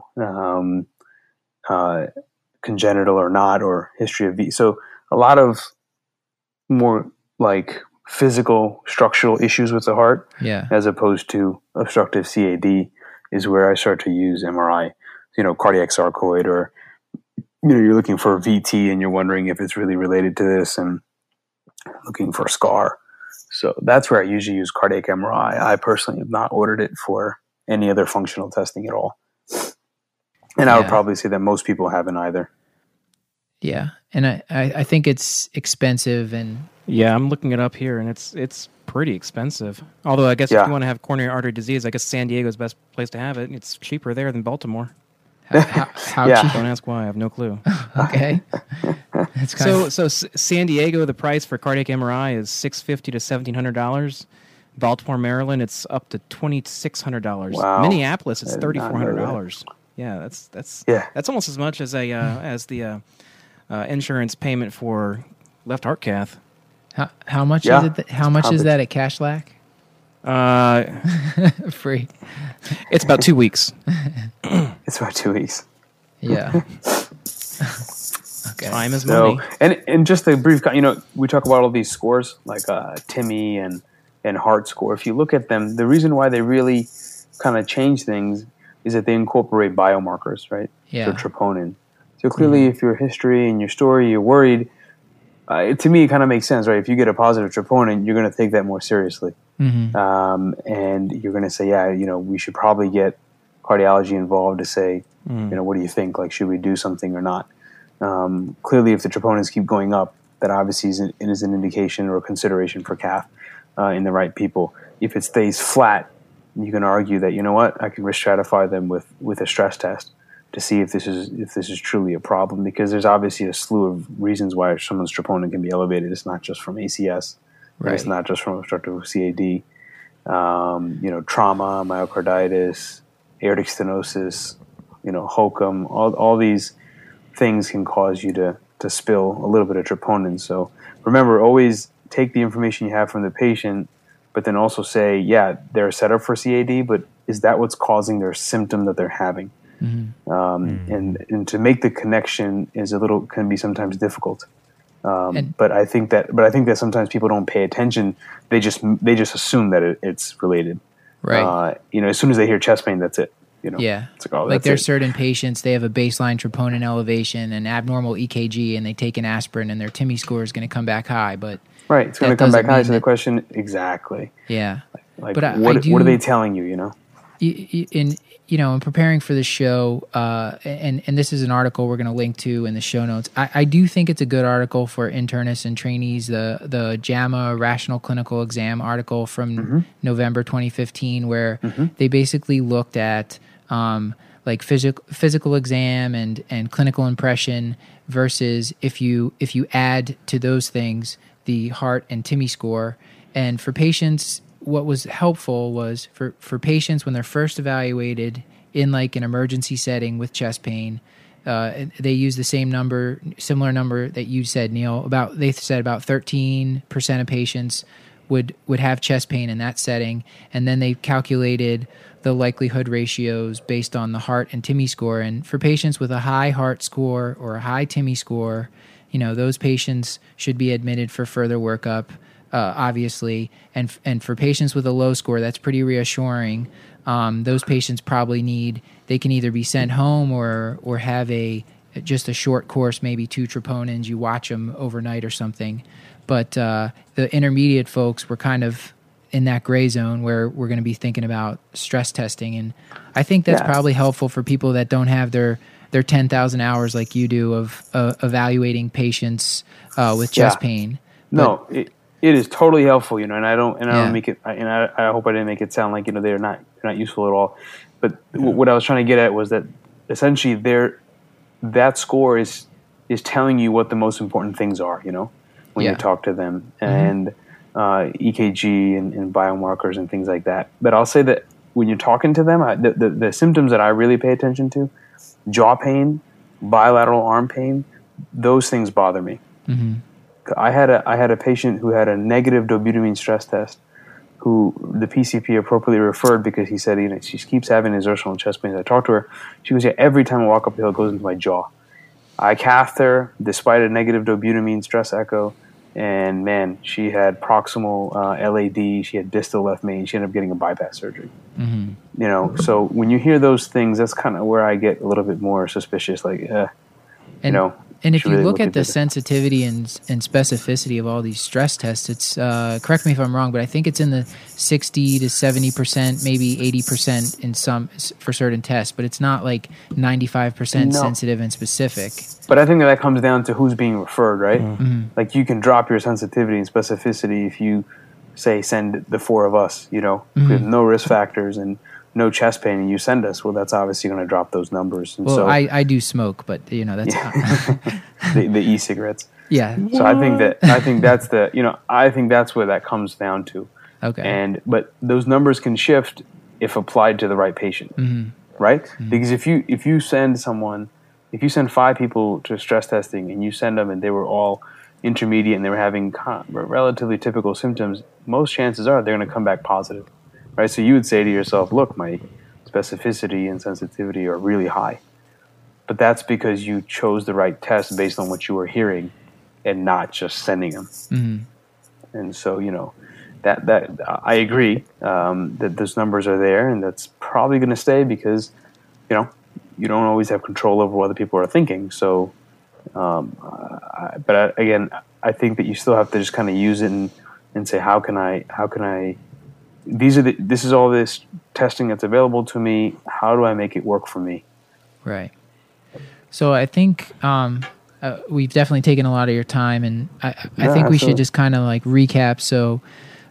congenital or not, or history of V. So a lot of more like physical structural issues with the heart, as opposed to obstructive CAD, is where I start to use MRI, cardiac sarcoid or you're looking for a VT and you're wondering if it's really related to this and looking for a scar. So that's where I usually use cardiac MRI. I personally have not ordered it for any other functional testing at all. And I would probably say that most people haven't either. Yeah. And I think it's expensive and... Yeah, I'm looking it up here, and it's pretty expensive. Although I guess if you want to have coronary artery disease, I guess San Diego's the best place to have it. It's cheaper there than Baltimore. How cheap? Don't ask why. I have no clue. Okay. So San Diego, the price for cardiac MRI is $650 to $1,700. Baltimore, Maryland, it's up to $2,600. Wow. Minneapolis, it's $3,400. Yeah, that's almost as much as the insurance payment for left heart cath. How much is it? How much is that at Cashlack? Free. It's about 2 weeks. It's about 2 weeks. Yeah. Okay. Time is money. And just a brief, we talk about all these scores like TIMI and heart score. If you look at them, the reason why they really kind of change things is that they incorporate biomarkers, right? Yeah. So troponin. So clearly, if your history and your story, you're worried. To me, it kind of makes sense, right? If you get a positive troponin, you're going to take that more seriously, and you're going to say, we should probably get cardiology involved to say, what do you think? Like, should we do something or not? Clearly, if the troponins keep going up, that obviously is an indication or a consideration for cath in the right people. If it stays flat, you can argue that I can risk stratify them with a stress test to see if this is truly a problem, because there's obviously a slew of reasons why someone's troponin can be elevated. It's not just from ACS, right. It's not just from obstructive CAD. Trauma, myocarditis, aortic stenosis, HOCM, all these things can cause you to spill a little bit of troponin. So remember, always take the information you have from the patient, but then also say, they're set up for CAD, but is that what's causing their symptom that they're having? And to make the connection can be sometimes difficult. But I think that sometimes people don't pay attention. They just assume that it's related. Right. As soon as they hear chest pain, that's it. Yeah. It's like, like there's certain patients, they have a baseline troponin elevation and abnormal EKG, and they take an aspirin, and their TIMI score is going to come back high. But right, it's going to come back high. So the question, exactly. Yeah. Like, but what are they telling you? In preparing for the show, and this is an article we're going to link to in the show notes. I do think it's a good article for internists and trainees. The JAMA Rational Clinical Exam article from November 2015, where they basically looked at like physical exam and clinical impression versus if you add to those things the heart and TIMI score. And for patients, what was helpful was for patients when they're first evaluated in like an emergency setting with chest pain, they use the similar number that you said, Neil. They said about 13% of patients would have chest pain in that setting, and then they calculated the likelihood ratios based on the heart and TIMI score. And for patients with a high heart score or a high TIMI score, those patients should be admitted for further workup. Obviously, and for patients with a low score, that's pretty reassuring. Those patients probably they can either be sent home or have just a short course, maybe 2 troponins. You watch them overnight or something. But the intermediate folks were kind of in that gray zone where we're going to be thinking about stress testing, and I think that's probably helpful for people that don't have their 10,000 hours like you do of evaluating patients with chest pain. No. It is totally helpful, and I don't make it, and I hope I didn't make it sound like they're not useful at all. But what I was trying to get at was that essentially that score is telling you what the most important things are, when you talk to them, and EKG and biomarkers and things like that. But I'll say that when you're talking to them, the symptoms that I really pay attention to, jaw pain, bilateral arm pain, those things bother me. Mm-hmm. I had a patient who had a negative dobutamine stress test, who the PCP appropriately referred because he said she keeps having exertional chest pains. I talked to her. She goes, every time I walk up the hill, it goes into my jaw. I cathed her despite a negative dobutamine stress echo, and man, she had proximal LAD. She had distal left main. She ended up getting a bypass surgery. Mm-hmm. So when you hear those things, that's kind of where I get a little bit more suspicious. Like, And, you know, and if should you really look at the into sensitivity and specificity of all these stress tests, it's correct me if I'm wrong, but I think it's in the 60 to 70%, maybe 80% in some for certain tests, but it's not like 95% No. sensitive and specific. But I think that comes down to who's being referred, right? Mm-hmm. Like you can drop your sensitivity and specificity if you say send the 4 of us, you know, if we have no risk factors and no chest pain, and you send us. Well, that's obviously going to drop those numbers. And Well, so I do smoke, but you know that's the e-cigarettes. yeah. So I think that's the, you know, I think that's where that comes down to. Okay. But those numbers can shift if applied to the right patient, right? Because if you send 5 people to stress testing and you send them and they were all intermediate and they were having relatively typical symptoms, most chances are they're going to come back positive, right? So you would say to yourself, look, my specificity and sensitivity are really high. But that's because you chose the right test based on what you were hearing and not just sending them. And so, you know, that I agree that those numbers are there, and that's probably going to stay because, you know, you don't always have control over what other people are thinking. So, again, I think that you still have to just kind of use it and say, how can I, this is all this testing that's available to me. How do I make it work for me? Right. So I think we've definitely taken a lot of your time, and I think we should just kind of like recap. So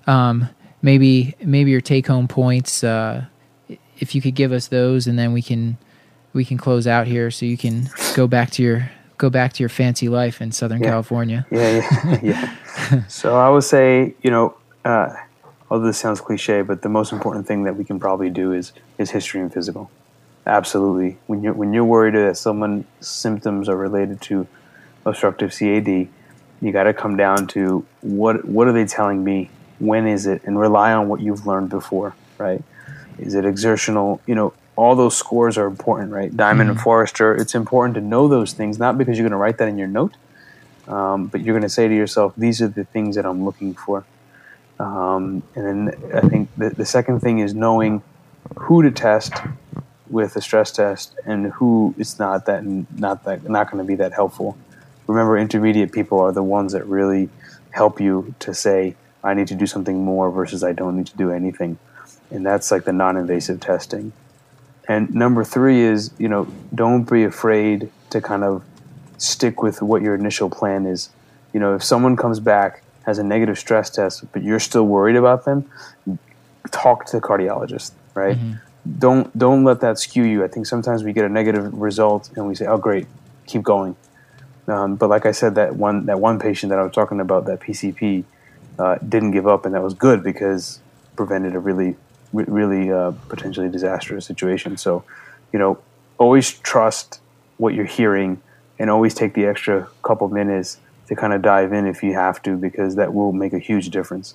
maybe your take-home points, if you could give us those, and then we can close out here, so you can go back to your fancy life in Southern California. Yeah. So I would say, you know, although this sounds cliche, but the most important thing that we can probably do is history and physical. Absolutely. When you're worried that someone's symptoms are related to obstructive CAD, you got to come down to what are they telling me? When is it? And rely on what you've learned before, right? Is it exertional? You know, all those scores are important, right? Diamond and Forrester. It's important to know those things, not because you're going to write that in your note, but you're going to say to yourself, these are the things that I'm looking for. And then I think the second thing is knowing who to test with a stress test and who it's not going to be that helpful. Remember, intermediate people are the ones that really help you to say, I need to do something more versus I don't need to do anything. And that's like the non-invasive testing. And number 3 is, you know, don't be afraid to kind of stick with what your initial plan is. You know, if someone comes back, has a negative stress test, but you're still worried about them, talk to the cardiologist, right? Don't let that skew you. I think sometimes we get a negative result and we say, oh, great, keep going. But like I said, that one patient that I was talking about, that PCP, didn't give up, and that was good because prevented a really potentially disastrous situation. So, you know, always trust what you're hearing and always take the extra couple minutes to kind of dive in if you have to, because that will make a huge difference.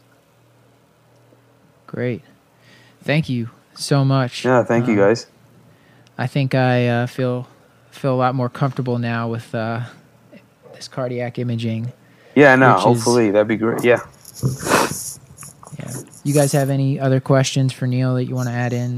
Great. Thank you so much. Yeah, thank you guys. I think I feel a lot more comfortable now with this cardiac imaging. Yeah, no, hopefully that'd be great. Yeah. Yeah. You guys have any other questions for Neil that you want to add in?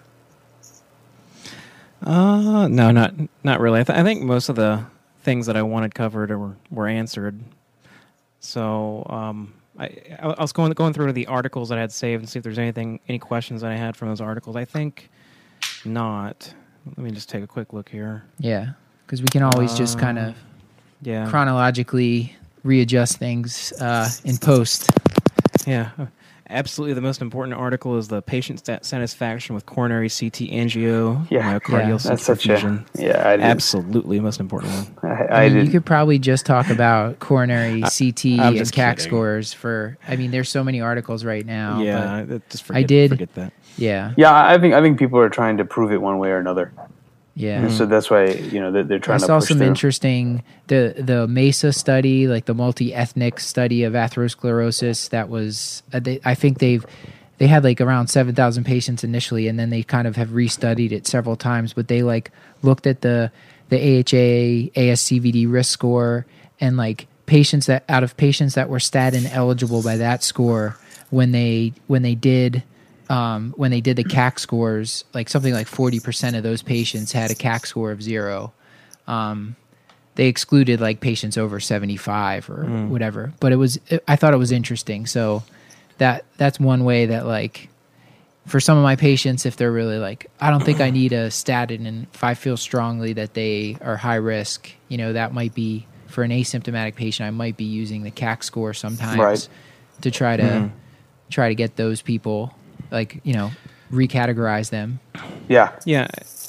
No, not really. I think most of the things that I wanted covered were answered. So I was going through the articles that I had saved and see if there's any questions that I had from those articles. I think not. Let me just take a quick look here. Yeah, because we can always just kind of chronologically readjust things in post. Yeah. Absolutely, the most important article is the patient satisfaction with coronary CT angio, myocardial perfusion. Absolutely, the most important one. I mean, you could probably just talk about coronary CT and CAC kidding. scores for. I mean, there's so many articles right now. Yeah, just forget that. Yeah, I think people are trying to prove it one way or another. Yeah. And so that's why, you know, they're trying to push I saw some through. interesting, the MESA study, like the multi-ethnic study of atherosclerosis. That was, I think they had like around 7,000 patients initially, and then they kind of have restudied it several times. But they like looked at the AHA ASCVD risk score, and like out of patients that were statin eligible by that score, when they did the CAC scores, like something like 40% of those patients had a CAC score of 0. they excluded like patients over 75 or whatever. But I thought it was interesting. So that's one way that like for some of my patients, if they're really like, I don't think I need a statin, and if I feel strongly that they are high risk, that might be for an asymptomatic patient. I might be using the CAC score sometimes to try to get those people like, recategorize them. Yeah. Yeah.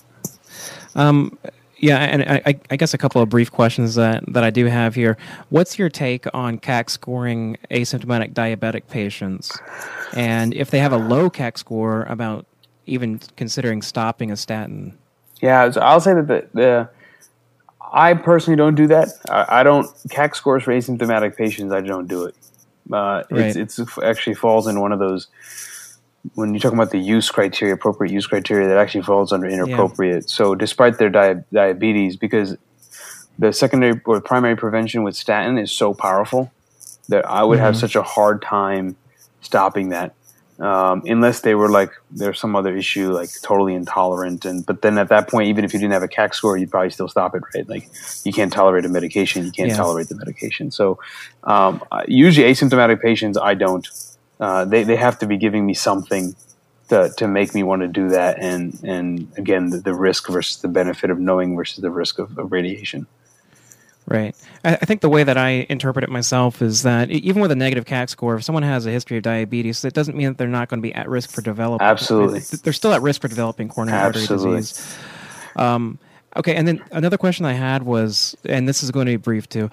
Yeah, and I guess a couple of brief questions that I do have here. What's your take on CAC scoring asymptomatic diabetic patients? And if they have a low CAC score, about even considering stopping a statin? Yeah, so I'll say that I personally don't do that. I don't CAC scores for asymptomatic patients. I don't do it. It's actually falls in one of those. When you're talking about the use criteria, appropriate use criteria, that actually falls under inappropriate. Yeah. So despite their diabetes, because the secondary or primary prevention with statin is so powerful that I would have such a hard time stopping that. Unless they were like, there's some other issue, like totally intolerant. But then at that point, even if you didn't have a CAC score, you'd probably still stop it, right? Like you can't tolerate a medication. You can't tolerate the medication. So usually asymptomatic patients, I don't. They have to be giving me something to make me want to do that, and again the risk versus the benefit of knowing versus the risk of radiation. Right. I think the way that I interpret it myself is that even with a negative CAC score, if someone has a history of diabetes, that doesn't mean that they're not going to be at risk for developing. Absolutely. They're still at risk for developing coronary artery disease. Okay, and then another question I had was, and this is going to be brief too,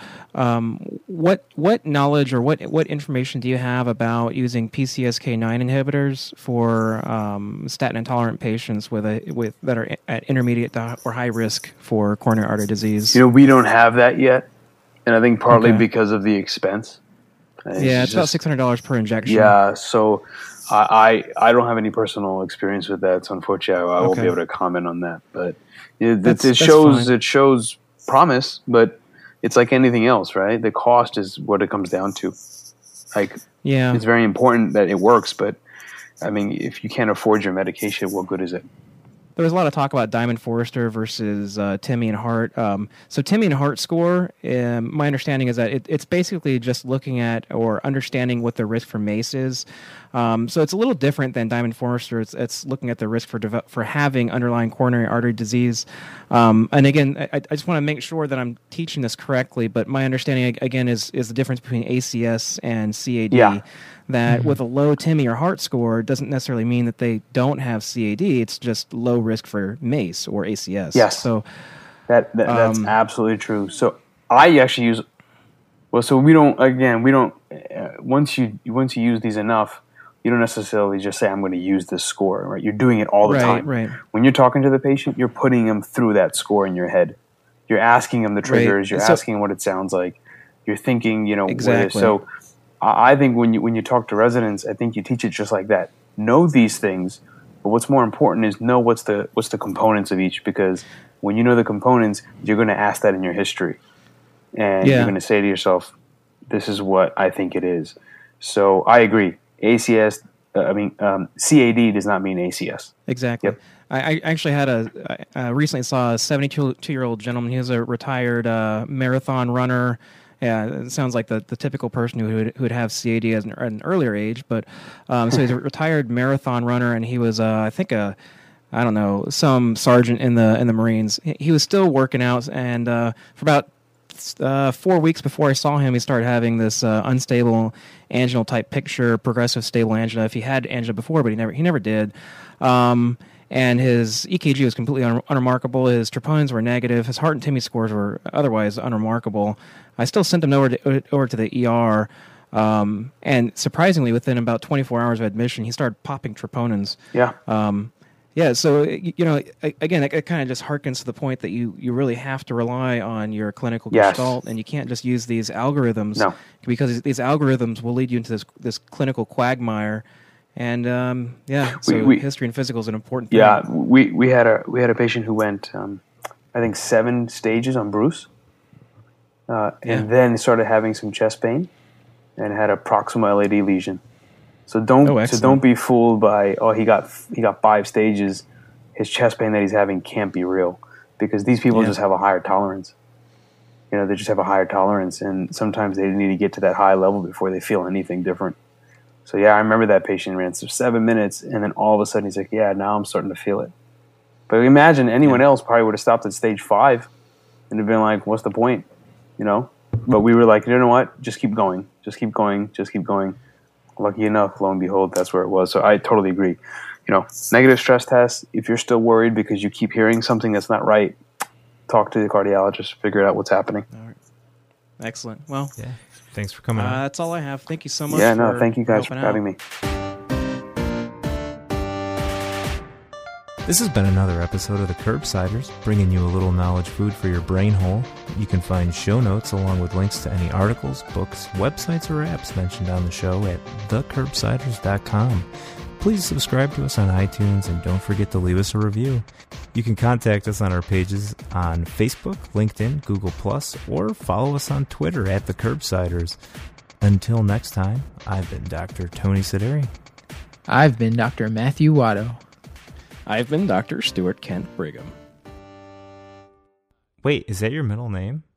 what knowledge or what information do you have about using PCSK9 inhibitors for statin intolerant patients that are at intermediate or high risk for coronary artery disease? We don't have that yet, and I think partly because of the expense. It's about $600 per injection. Yeah, so I don't have any personal experience with that, so unfortunately I won't be able to comment on that, but. It shows promise, but it's like anything else, right? The cost is what it comes down to. It's very important that it works, but I mean, if you can't afford your medication, what good is it? There was a lot of talk about Diamond Forrester versus TIMI and Hart. So TIMI and Hart score, my understanding is that it's basically just looking at or understanding what the risk for MACE is. So it's a little different than Diamond Forrester. It's looking at the risk for having underlying coronary artery disease. And again, I just want to make sure that I'm teaching this correctly, but my understanding, again, is the difference between ACS and CAD. Yeah. That with a low TIMI or Hart score doesn't necessarily mean that they don't have CAD. It's just low risk for MACE or ACS. Yes. So that's absolutely true. So I actually use. Well, so we don't. Once you use these enough, you don't necessarily just say, I'm going to use this score, right? You're doing it all the time. Right. When you're talking to the patient, you're putting them through that score in your head. You're asking them the triggers. You're asking what it sounds like. You're thinking, exactly. So I think when you talk to residents, I think you teach it just like that. Know these things, but what's more important is know what's the components of each, because when you know the components, you're going to ask that in your history. And you're going to say to yourself, this is what I think it is. So I agree. CAD does not mean ACS. Exactly. Yep. I actually had recently saw a 72-year-old gentleman. He was a retired marathon runner. Yeah, it sounds like the typical person who would have CAD at an earlier age. But so he's a retired marathon runner, and he was some sergeant in the Marines. He was still working out, and for about 4 weeks before I saw him, he started having this unstable anginal type picture, progressive stable angina. If he had angina before, but he never did. And his EKG was completely unremarkable. His troponins were negative. His Hart and TIMI scores were otherwise unremarkable. I still sent him over to the ER, and surprisingly, within about 24 hours of admission, he started popping troponins. Yeah. So, again, it kind of just harkens to the point that you really have to rely on your clinical gestalt, and you can't just use these algorithms, because these algorithms will lead you into this clinical quagmire. And history and physical is an important thing. Yeah, we had a patient who went, I think 7 stages on Bruce, and then started having some chest pain, and had a proximal LAD lesion. So don't be fooled by he got 5 stages. His chest pain that he's having can't be real, because these people just have a higher tolerance. they just have a higher tolerance, and sometimes they need to get to that high level before they feel anything different. So yeah, I remember that patient ran 7 minutes, and then all of a sudden he's like, yeah, now I'm starting to feel it. But imagine anyone else probably would have stopped at stage 5 and have been like, what's the point? But we were like, you know what? Just keep going. Just keep going. Just keep going. Lucky enough, lo and behold, that's where it was. So I totally agree. Negative stress tests, if you're still worried because you keep hearing something that's not right, talk to the cardiologist, figure out what's happening. All right. Excellent. Well, yeah. Thanks for coming on. That's all I have. Thank you so much. Yeah, no, thank you guys for having me. This has been another episode of the Curbsiders, bringing you a little knowledge food for your brain hole. You can find show notes along with links to any articles, books, websites, or apps mentioned on the show at thecurbsiders.com. Please subscribe to us on iTunes and don't forget to leave us a review. You can contact us on our pages on Facebook, LinkedIn, Google+, or follow us on Twitter at The Curbsiders. Until next time, I've been Dr. Tony Sideri. I've been Dr. Matthew Watto. I've been Dr. Stuart Kent Brigham. Wait, is that your middle name?